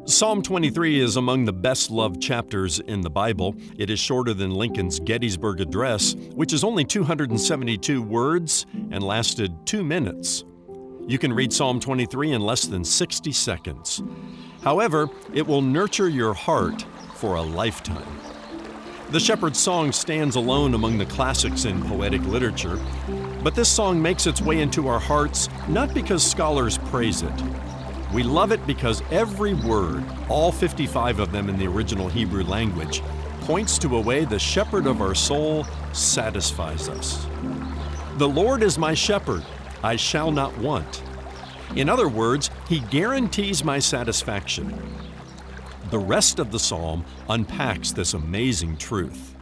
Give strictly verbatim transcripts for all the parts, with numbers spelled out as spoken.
Psalm twenty-three is among the best-loved chapters in the Bible. It is shorter than Lincoln's Gettysburg Address, which is only two hundred seventy-two words and lasted two minutes. You can read Psalm twenty-three in less than sixty seconds. However, it will nurture your heart for a lifetime. The Shepherd's Song stands alone among the classics in poetic literature, but this song makes its way into our hearts not because scholars praise it. We love it because every word, all fifty-five of them in the original Hebrew language, points to a way the shepherd of our soul satisfies us. The Lord is my shepherd, I shall not want. In other words, He guarantees my satisfaction. The rest of the psalm unpacks this amazing truth.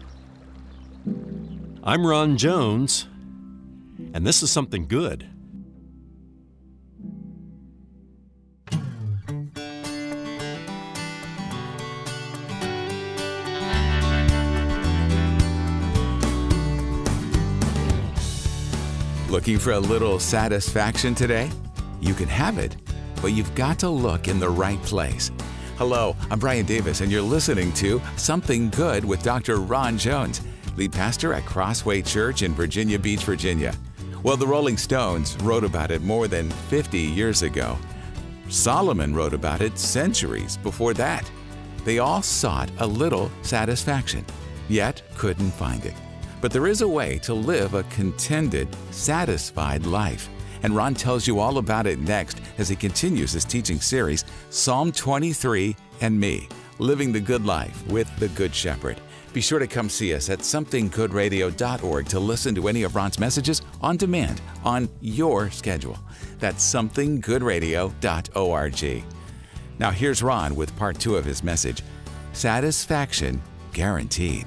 I'm Ron Jones, and this is something good. Looking for a little satisfaction today? You can have it, but you've got to look in the right place. Hello, I'm Brian Davis, and you're listening to Something Good with Doctor Ron Jones, lead pastor at Crossway Church in Virginia Beach, Virginia. Well, the Rolling Stones wrote about it more than fifty years ago. Solomon wrote about it centuries before that. They all sought a little satisfaction, yet couldn't find it. But there is a way to live a contented, satisfied life. And Ron tells you all about it next as he continues his teaching series, Psalm twenty-three and Me, Living the Good Life with the Good Shepherd. Be sure to come see us at something good radio dot org to listen to any of Ron's messages on demand on your schedule. That's something good radio dot org. Now here's Ron with part two of his message, Satisfaction Guaranteed.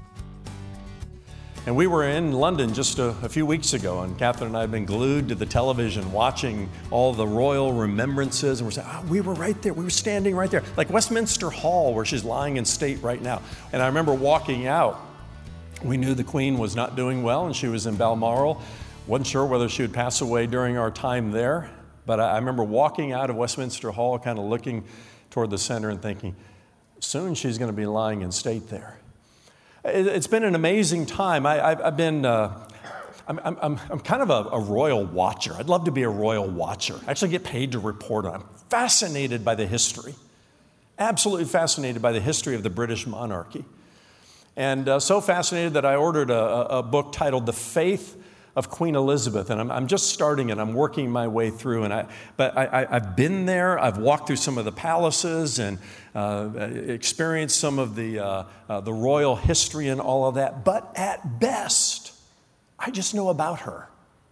And we were in London just a, a few weeks ago, and Catherine and I have been glued to the television watching all the royal remembrances, and we're saying, oh, we were right there, we were standing right there, like Westminster Hall, where she's lying in state right now. And I remember walking out, we knew the Queen was not doing well, and she was in Balmoral. Wasn't sure whether she would pass away during our time there, but I, I remember walking out of Westminster Hall, kind of looking toward the center and thinking, soon she's going to be lying in state there. It's been an amazing time. I, I've, I've been, uh, I'm, I'm, I'm kind of a, a royal watcher. I'd love to be a royal watcher. I actually get paid to report on it. I'm fascinated by the history, absolutely fascinated by the history of the British monarchy. And uh, so fascinated that I ordered a, a book titled The Faith of Queen Elizabeth, and I'm, I'm just starting it. I'm working my way through, and I, but I, I, I've been there. I've walked through some of the palaces and uh, experienced some of the uh, uh, the royal history and all of that. But at best, I just know about her.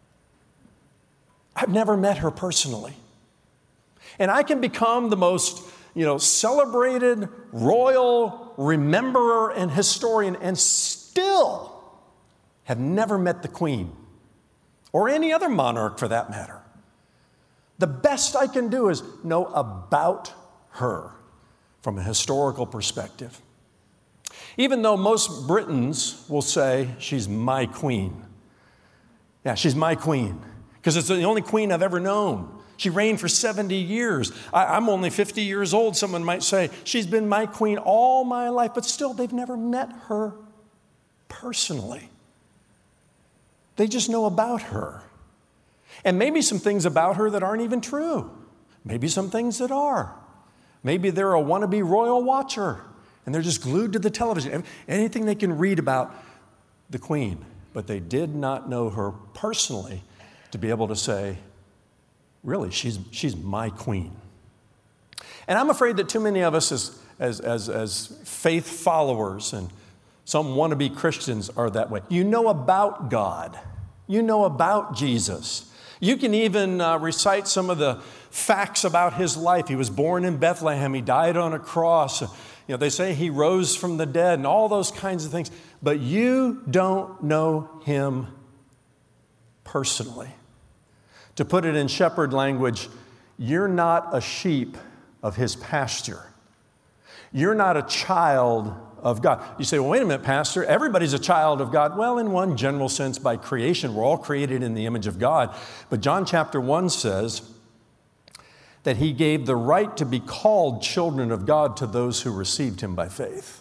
I've never met her personally, and I can become the most, you know, celebrated royal rememberer and historian, and still have never met the Queen. Or any other monarch for that matter. The best I can do is know about her from a historical perspective. Even though most Britons will say, she's my queen. Yeah, she's my queen, because it's the only queen I've ever known. She reigned for seventy years. I, I'm only fifty years old. Someone might say, she's been my queen all my life, but still they've never met her personally. They just know about her. And maybe some things about her that aren't even true. Maybe some things that are. Maybe they're a wannabe royal watcher, and they're just glued to the television. Anything they can read about the Queen. But they did not know her personally to be able to say, really, she's, she's my queen. And I'm afraid that too many of us as, as, as, as faith followers and some wannabe Christians are that way. You know about God. You know about Jesus. You can even uh, recite some of the facts about his life. He was born in Bethlehem. He died on a cross. You know, they say he rose from the dead and all those kinds of things. But you don't know him personally. To put it in shepherd language, you're not a sheep of his pasture. You're not a child of God. You say, well, wait a minute, Pastor, everybody's a child of God. Well, in one general sense, by creation, we're all created in the image of God. But John chapter one says that he gave the right to be called children of God to those who received him by faith.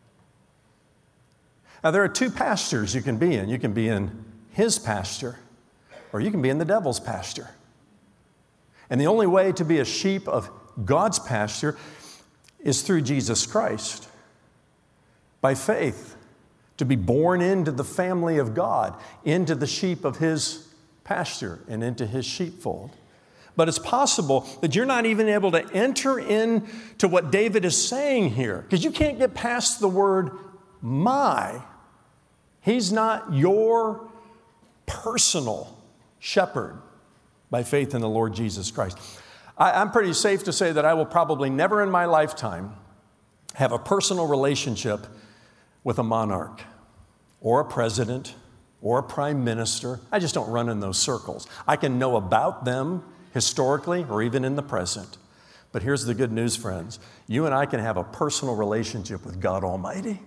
Now, there are two pastures you can be in. You can be in his pasture, or you can be in the devil's pasture. And the only way to be a sheep of God's pasture is through Jesus Christ, by faith, to be born into the family of God, into the sheep of his pasture, and into his sheepfold. But it's possible that you're not even able to enter into what David is saying here, because you can't get past the word my. He's not your personal shepherd by faith in the Lord Jesus Christ. I, I'm pretty safe to say that I will probably never in my lifetime have a personal relationship with a monarch or a president or a prime minister. I just don't run in those circles. I can know about them historically or even in the present. But here's the good news, friends. You and I can have a personal relationship with God Almighty.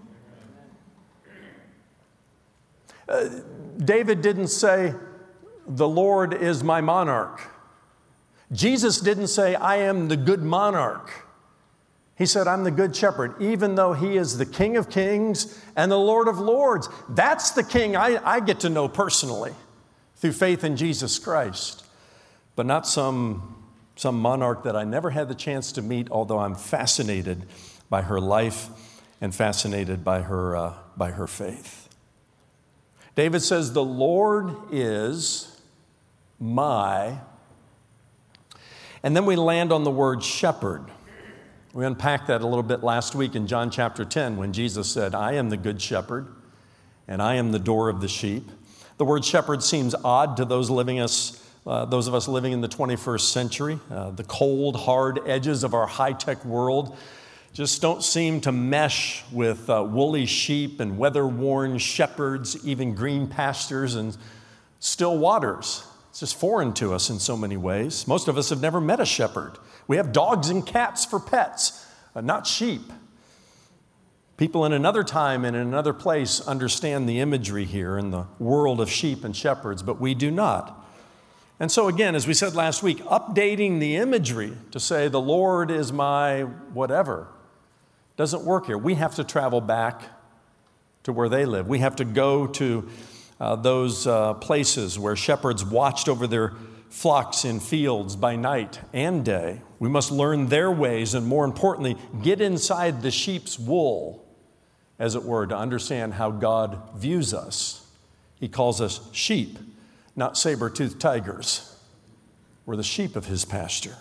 Uh, David didn't say, the Lord is my monarch. Jesus didn't say, I am the good monarch. He said, I'm the good shepherd, even though he is the King of kings and the Lord of lords. That's the king I, I get to know personally through faith in Jesus Christ, but not some, some monarch that I never had the chance to meet, although I'm fascinated by her life and fascinated by her, uh, by her faith. David says, the Lord is my, and then we land on the word shepherd. We unpacked that a little bit last week in John chapter ten when Jesus said, I am the good shepherd and I am the door of the sheep. The word shepherd seems odd to those living us, uh, those of us living in the twenty-first century. Uh, the cold, hard edges of our high-tech world just don't seem to mesh with uh, woolly sheep and weather-worn shepherds, even green pastures and still waters. It's just foreign to us in so many ways. Most of us have never met a shepherd. We have dogs and cats for pets, uh, not sheep. People in another time and in another place understand the imagery here in the world of sheep and shepherds, but we do not. And so again, as we said last week, updating the imagery to say the Lord is my whatever doesn't work here. We have to travel back to where they live. We have to go to uh, those uh, places where shepherds watched over their flocks in fields by night and day. We must learn their ways and, more importantly, get inside the sheep's wool, as it were, to understand how God views us. He calls us sheep, not saber-toothed tigers. We're the sheep of his pasture.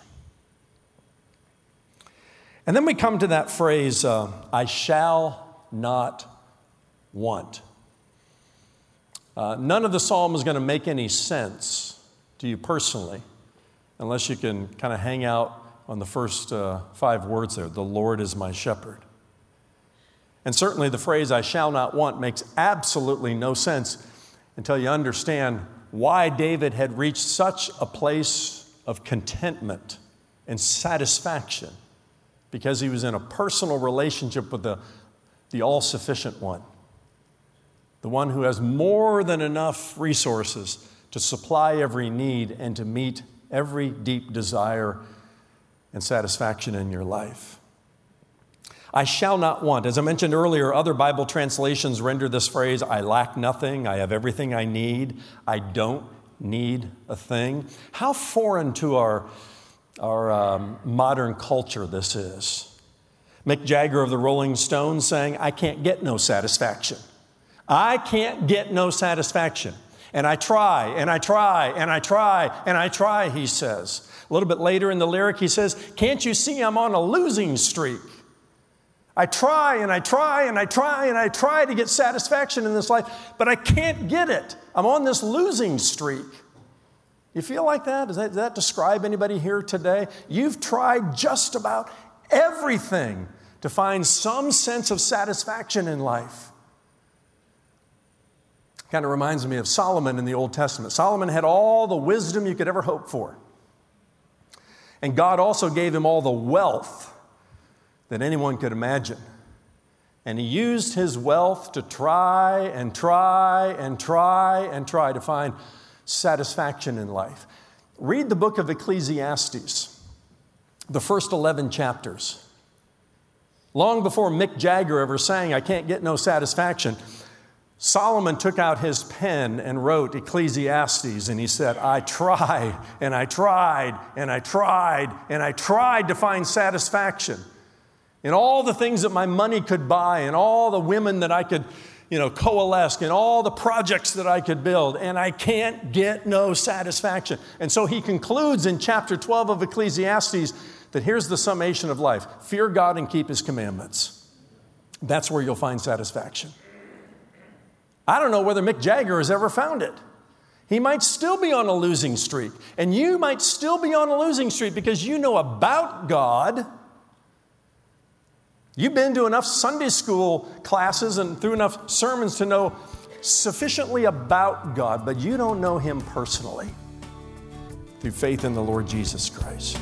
And then we come to that phrase, uh, I shall not want. Uh, none of the psalm is going to make any sense to you personally, unless you can kind of hang out on the first uh, five words there, the Lord is my shepherd. And certainly the phrase, I shall not want, makes absolutely no sense until you understand why David had reached such a place of contentment and satisfaction, because he was in a personal relationship with the, the all-sufficient one, the one who has more than enough resources to supply every need and to meet every deep desire and satisfaction in your life. I shall not want. As I mentioned earlier, other Bible translations render this phrase, I lack nothing, I have everything I need, I don't need a thing. How foreign to our, our um, modern culture this is. Mick Jagger of the Rolling Stones saying, I can't get no satisfaction. I can't get no satisfaction. And I try, and I try, and I try, and I try, he says. A little bit later in the lyric, he says, can't you see I'm on a losing streak? I try, and I try, and I try, and I try to get satisfaction in this life, but I can't get it. I'm on this losing streak. You feel like that? Does that, does that describe anybody here today? You've tried just about everything to find some sense of satisfaction in life. Kind of reminds me of Solomon in the Old Testament. Solomon had all the wisdom you could ever hope for. And God also gave him all the wealth that anyone could imagine. And he used his wealth to try and try and try and try to find satisfaction in life. Read the book of Ecclesiastes. the first eleven chapters. Long before Mick Jagger ever sang, I Can't Get No Satisfaction, Solomon took out his pen and wrote Ecclesiastes, and he said, I tried, and I tried, and I tried, and I tried to find satisfaction in all the things that my money could buy, and all the women that I could, you know, coalesce, and all the projects that I could build, and I can't get no satisfaction. And so he concludes in chapter twelve of Ecclesiastes that here's the summation of life. Fear God and keep His commandments. That's where you'll find satisfaction. I don't know whether Mick Jagger has ever found it. He might still be on a losing streak. And you might still be on a losing streak because you know about God. You've been to enough Sunday school classes and through enough sermons to know sufficiently about God, but you don't know Him personally through faith in the Lord Jesus Christ.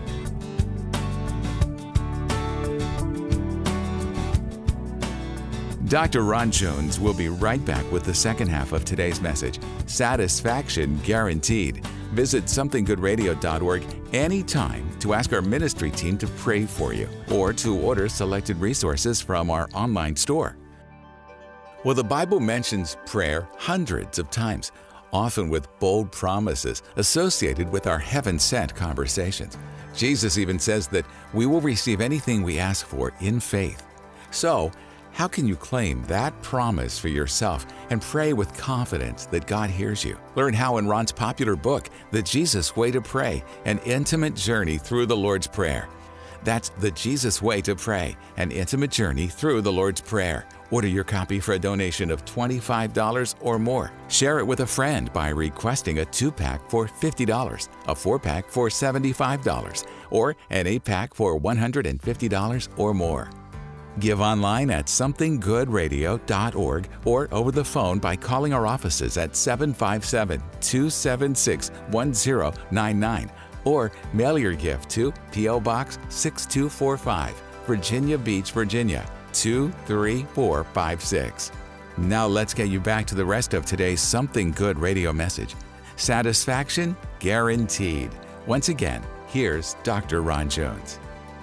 Doctor Ron Jones will be right back with the second half of today's message, Satisfaction Guaranteed. Visit something good radio dot org anytime to ask our ministry team to pray for you or to order selected resources from our online store. Well, the Bible mentions prayer hundreds of times, often with bold promises associated with our heaven-sent conversations. Jesus even says that we will receive anything we ask for in faith. So, how can you claim that promise for yourself and pray with confidence that God hears you? Learn how in Ron's popular book, The Jesus Way to Pray, An Intimate Journey Through the Lord's Prayer. That's The Jesus Way to Pray, An Intimate Journey Through the Lord's Prayer. Order your copy for a donation of twenty-five dollars or more. Share it with a friend by requesting a two-pack for fifty dollars, a four-pack for seventy-five dollars, or an eight-pack for one hundred fifty dollars or more. Give online at something good radio dot org or over the phone by calling our offices at seven five seven, two seven six, one zero nine nine or mail your gift to P O Box six two four five, Virginia Beach, Virginia two three four five six. Now let's get you back to the rest of today's Something Good radio message. Satisfaction guaranteed. Once again, here's Doctor Ron Jones.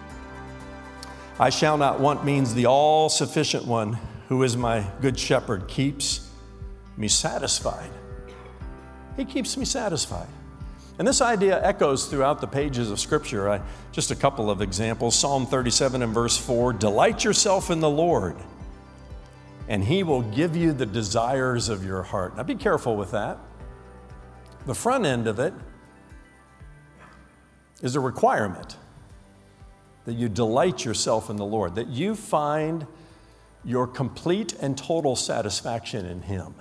I shall not want means the all-sufficient one who is my good shepherd keeps me satisfied. He keeps me satisfied. And this idea echoes throughout the pages of Scripture. I, just a couple of examples. Psalm thirty-seven and verse four, delight yourself in the Lord, and He will give you the desires of your heart. Now be careful with that. The front end of it is a requirement that you delight yourself in the Lord, that you find your complete and total satisfaction in Him.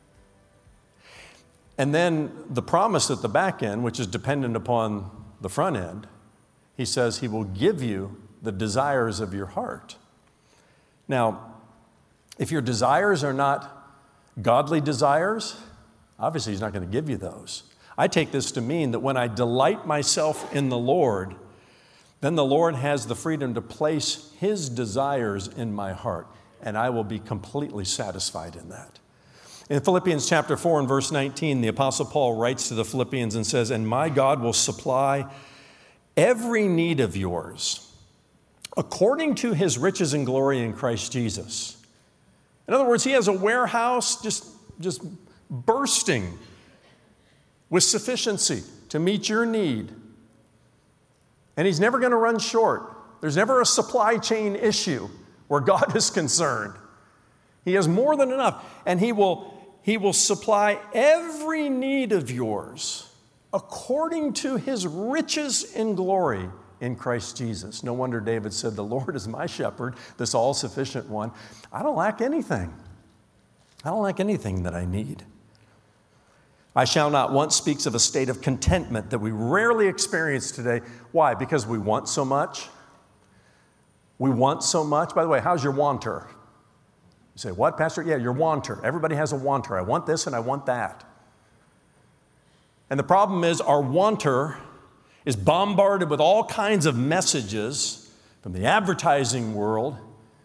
And then the promise at the back end, which is dependent upon the front end, He says He will give you the desires of your heart. Now, if your desires are not godly desires, obviously He's not going to give you those. I take this to mean that when I delight myself in the Lord, then the Lord has the freedom to place His desires in my heart, and I will be completely satisfied in that. In Philippians chapter four and verse nineteen, the Apostle Paul writes to the Philippians and says, and my God will supply every need of yours according to His riches and glory in Christ Jesus. In other words, He has a warehouse just, just bursting with sufficiency to meet your need. And He's never going to run short. There's never a supply chain issue where God is concerned. He has more than enough. And He will, he will supply every need of yours according to His riches in glory in Christ Jesus. No wonder David said, the Lord is my shepherd, this all-sufficient one. I don't lack anything. I don't lack anything that I need. I shall not want speaks of a state of contentment that we rarely experience today. Why? Because we want so much. We want so much. By the way, how's your wanter? You say, what, Pastor? Yeah, your wanter. Everybody has a wanter. I want this and I want that. And the problem is our wanter is bombarded with all kinds of messages from the advertising world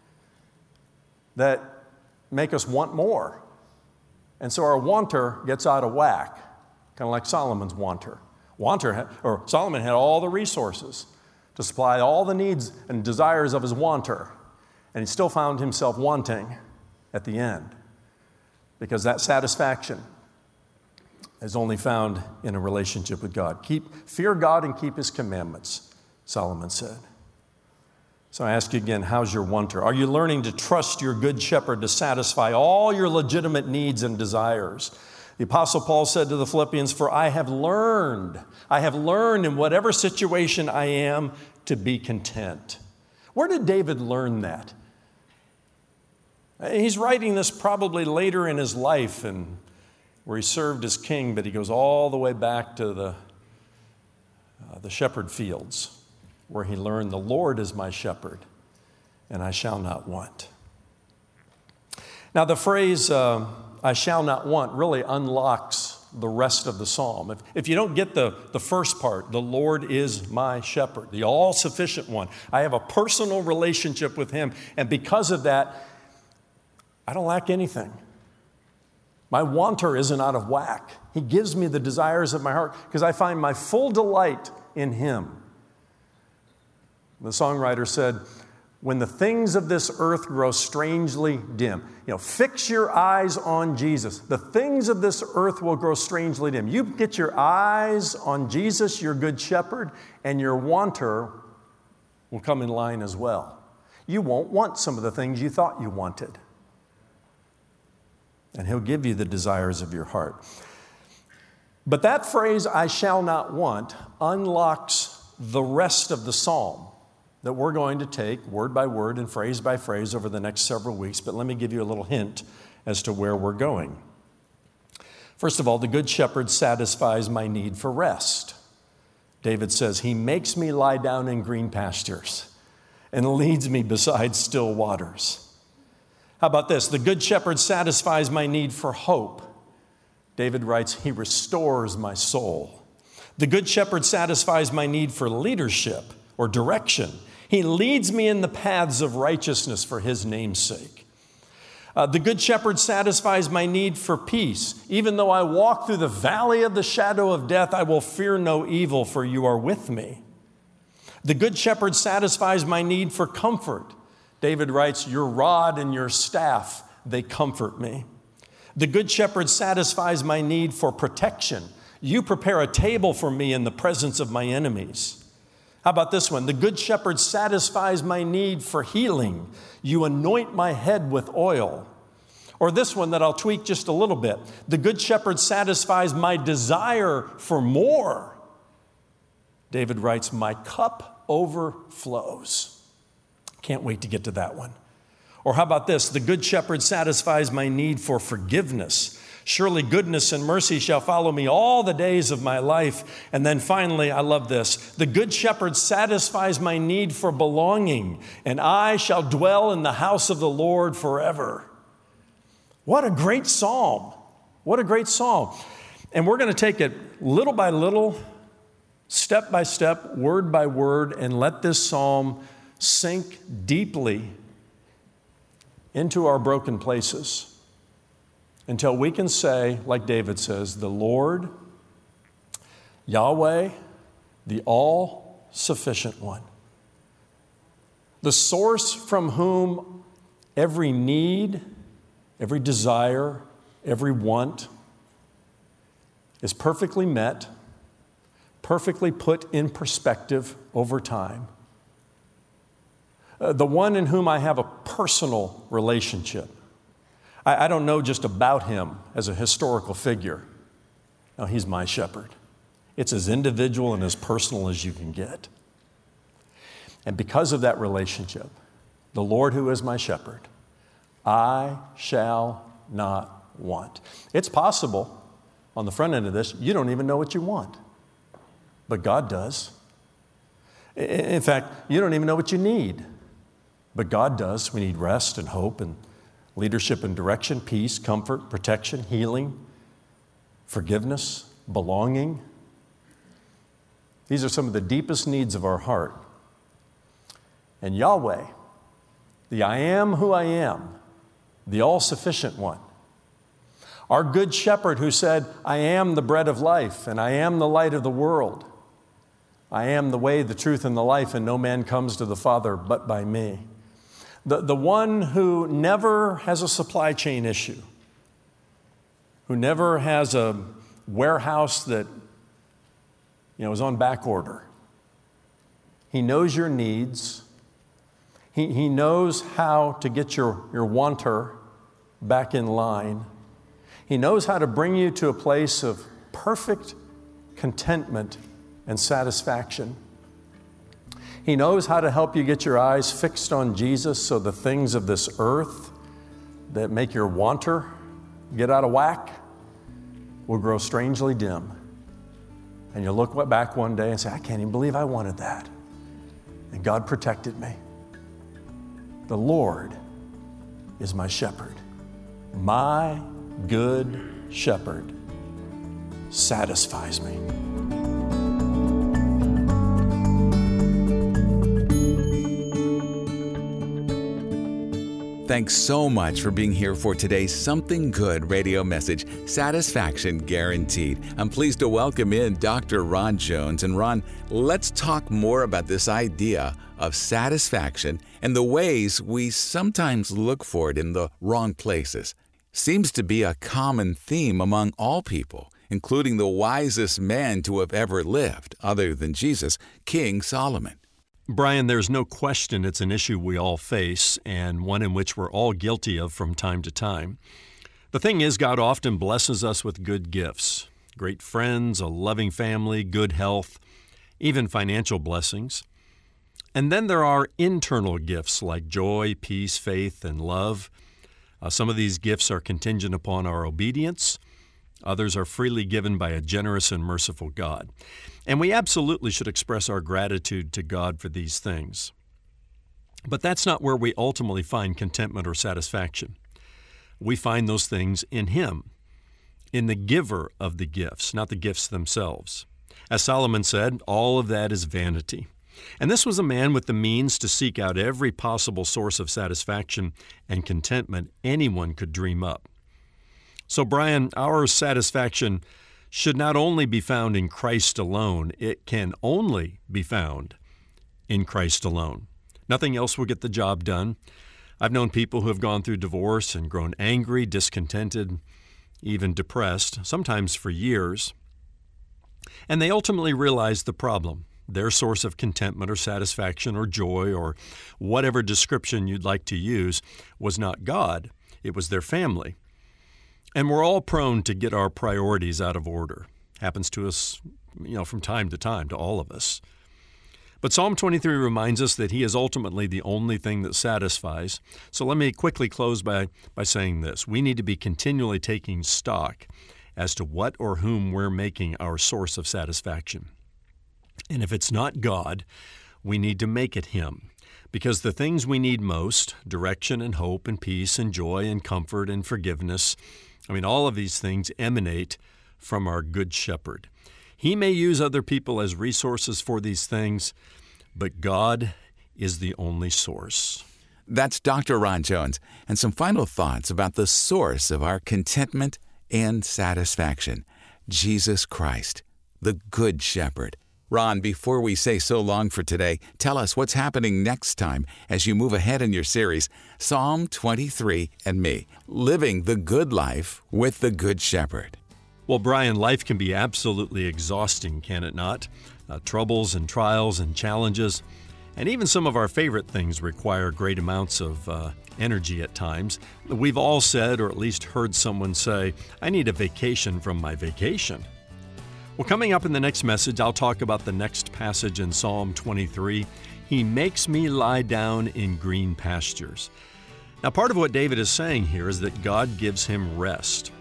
that make us want more. And so our wanter gets out of whack, kind of like Solomon's wanter. Wanter, had, or Solomon had all the resources to supply all the needs and desires of his wanter. And he still found himself wanting at the end, because that satisfaction is only found in a relationship with God. Keep, fear God and keep his commandments, Solomon said. So I ask you again, how's your wanter? Are you learning to trust your good shepherd to satisfy all your legitimate needs and desires? The Apostle Paul said to the Philippians, "For I have learned, I have learned in whatever situation I am to be content." Where did David learn that? He's writing this probably later in his life, and where he served as king, but he goes all the way back to the, uh, the shepherd fields, where he learned, "The Lord is my shepherd, and I shall not want." Now, the phrase, uh, "I shall not want," really unlocks the rest of the psalm. If, if you don't get the, the first part, "The Lord is my shepherd," the all-sufficient one, I have a personal relationship with him, and because of that, I don't lack anything. My wanter isn't out of whack. He gives me the desires of my heart because I find my full delight in him. The songwriter said, "When the things of this earth grow strangely dim," you know, fix your eyes on Jesus. The things of this earth will grow strangely dim. You get your eyes on Jesus, your good shepherd, and your wanter will come in line as well. You won't want some of the things you thought you wanted. And he'll give you the desires of your heart. But that phrase, "I shall not want," unlocks the rest of the psalm that we're going to take word by word and phrase by phrase over the next several weeks. But let me give you a little hint as to where we're going. First of all, the Good Shepherd satisfies my need for rest. David says, "He makes me lie down in green pastures and leads me beside still waters." How about this? The Good Shepherd satisfies my need for hope. David writes, "He restores my soul." The Good Shepherd satisfies my need for leadership or direction. He leads me in the paths of righteousness for his name's sake. Uh, the Good Shepherd satisfies my need for peace. "Even though I walk through the valley of the shadow of death, I will fear no evil, for you are with me." The Good Shepherd satisfies my need for comfort. David writes, "Your rod and your staff, they comfort me." The Good Shepherd satisfies my need for protection. "You prepare a table for me in the presence of my enemies." How about this one? The Good Shepherd satisfies my need for healing. "You anoint my head with oil." Or this one that I'll tweak just a little bit. The Good Shepherd satisfies my desire for more. David writes, "My cup overflows." Can't wait to get to that one. Or how about this? The Good Shepherd satisfies my need for forgiveness. "Surely goodness and mercy shall follow me all the days of my life." And then finally, I love this. The Good Shepherd satisfies my need for belonging, "and I shall dwell in the house of the Lord forever." What a great psalm. What a great psalm. And we're going to take it little by little, step by step, word by word, and let this psalm sink deeply into our broken places until we can say, like David says, "The Lord, Yahweh, the all-sufficient one, the source from whom every need, every desire, every want is perfectly met, perfectly put in perspective over time. Uh, the one in whom I have a personal relationship. I, I don't know just about him as a historical figure. No, he's my shepherd. It's as individual and as personal as you can get. And because of that relationship, the Lord who is my shepherd, I shall not want. It's possible, on the front end of this, you don't even know what you want. But God does. In fact, you don't even know what you need. But God does. We need rest and hope and leadership and direction, peace, comfort, protection, healing, forgiveness, belonging. These are some of the deepest needs of our heart. And Yahweh, the I am who I am, the all-sufficient one, our good shepherd who said, "I am the bread of life and I am the light of the world," I am the way, the truth, and the life, and no man comes to the Father but by me. The, the one who never has a supply chain issue, who never has a warehouse that, you know, is on back order. He knows your needs. He, he knows how to get your, your wanter back in line. He knows how to bring you to a place of perfect contentment and satisfaction. He knows how to help you get your eyes fixed on Jesus so the things of this earth that make your wanter get out of whack will grow strangely dim. And you'll look back one day and say, I can't even believe I wanted that. And God protected me. The Lord is my shepherd. My good shepherd satisfies me. Thanks so much for being here for today's Something Good radio message, Satisfaction Guaranteed. I'm pleased to welcome in Doctor Ron Jones. And Ron, let's talk more about this idea of satisfaction and the ways we sometimes look for it in the wrong places. Seems to be a common theme among all people, including the wisest man to have ever lived, other than Jesus, King Solomon. Brian, there's no question it's an issue we all face and one in which we're all guilty of from time to time. The thing is, God often blesses us with good gifts, great friends, a loving family, good health, even financial blessings. And then there are internal gifts like joy, peace, faith, and love. Uh, some of these gifts are contingent upon our obedience. Others are freely given by a generous and merciful God. And we absolutely should express our gratitude to God for these things. But that's not where we ultimately find contentment or satisfaction. We find those things in Him, in the giver of the gifts, not the gifts themselves. As Solomon said, all of that is vanity. And this was a man with the means to seek out every possible source of satisfaction and contentment anyone could dream up. So, Brian, our satisfaction should not only be found in Christ alone, it can only be found in Christ alone. Nothing else will get the job done. I've known people who have gone through divorce and grown angry, discontented, even depressed, sometimes for years. And they ultimately realized the problem. Their source of contentment or satisfaction or joy or whatever description you'd like to use was not God. It was their family. And we're all prone to get our priorities out of order. Happens to us, you know, from time to time, to all of us. But Psalm twenty-three reminds us that He is ultimately the only thing that satisfies. So let me quickly close by, by saying this. We need to be continually taking stock as to what or whom we're making our source of satisfaction. And if it's not God, we need to make it Him. Because the things we need most, direction and hope and peace and joy and comfort and forgiveness, I mean, all of these things emanate from our Good Shepherd. He may use other people as resources for these things, but God is the only source. That's Doctor Ron Jones, and some final thoughts about the source of our contentment and satisfaction, Jesus Christ, the Good Shepherd. Ron, before we say so long for today, tell us what's happening next time as you move ahead in your series, Psalm twenty-three and Me, Living the Good Life with the Good Shepherd. Well, Brian, life can be absolutely exhausting, can it not? Uh, troubles and trials and challenges, and even some of our favorite things require great amounts of uh, energy at times. We've all said, or at least heard someone say, I need a vacation from my vacation. Well, coming up in the next message, I'll talk about the next passage in Psalm twenty-three. He makes me lie down in green pastures. Now, part of what David is saying here is that God gives him rest.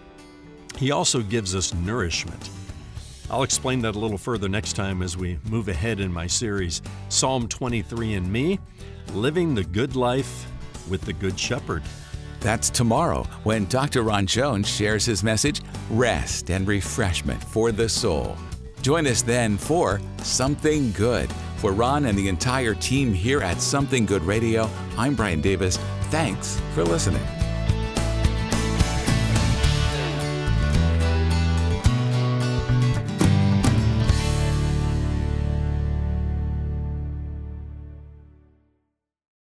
He also gives us nourishment. I'll explain that a little further next time as we move ahead in my series, Psalm twenty-three and Me, Living the Good Life with the Good Shepherd. That's tomorrow when Doctor Ron Jones shares his message, Rest and Refreshment for the Soul. Join us then for Something Good. For Ron and the entire team here at Something Good Radio, I'm Brian Davis. Thanks for listening.